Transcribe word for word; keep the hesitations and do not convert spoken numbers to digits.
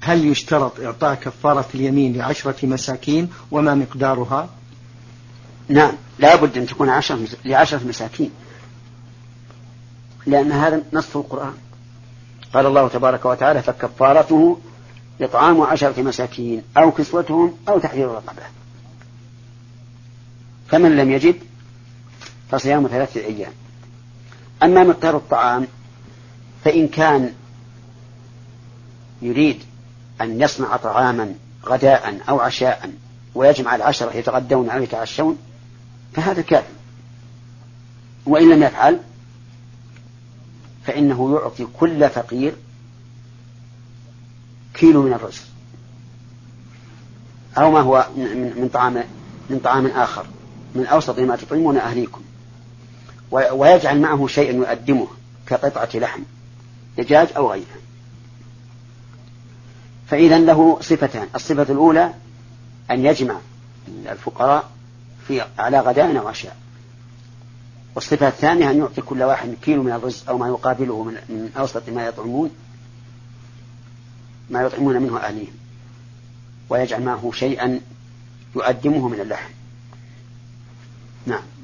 هل يشترط إعطاء كفارة اليمين لعشرة مساكين وما مقدارها؟ نعم، لا بد أن تكون عشرة لعشرة مساكين، لأن هذا نص القرآن. قال الله تبارك وتعالى: فكفارته إطعام عشرة مساكين أو كسوتهم أو تحرير رقبة، فمن لم يجد فصيام ثلاثة أيام. أما مقدار الطعام فإن كان يريد أن يصنع طعاما غداء أو عشاء ويجمع العشرة يتغدون أو يتعشون فهذا كافٍ، وإن لم يفعل فإنه يعطي كل فقير كيلو من الرز أو ما هو من طعام من طعام آخر من أوسط ما تطعمون أهليكم، ويجعل معه شيئا يقدمه كقطعة لحم دجاج أو غيره. فإذا له صفتان: الصفة الأولى أن يجمع الفقراء في على غداء أو عشاء، والصفة الثانية أن يعطي كل واحد كيلو من الرز أو ما يقابله من أوسط ما يطعمون ما يطعمون منه أهليهم، ويجعل معه شيئا يقدمه من اللحم. نعم.